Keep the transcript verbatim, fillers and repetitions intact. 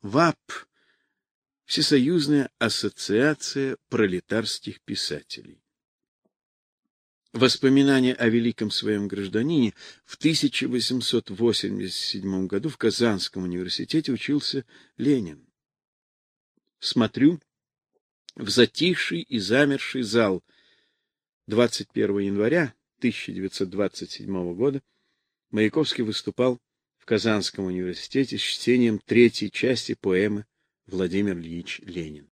ВАП — Всесоюзная ассоциация пролетарских писателей. Воспоминания о великом своем гражданине. В тысяча восемьсот восемьдесят седьмом году в Казанском университете учился Ленин. Смотрю в затихший и замерший зал. двадцать первого января тысяча девятьсот двадцать седьмого года Маяковский выступал в Казанском университете с чтением третьей части поэмы «Владимир Ильич Ленин».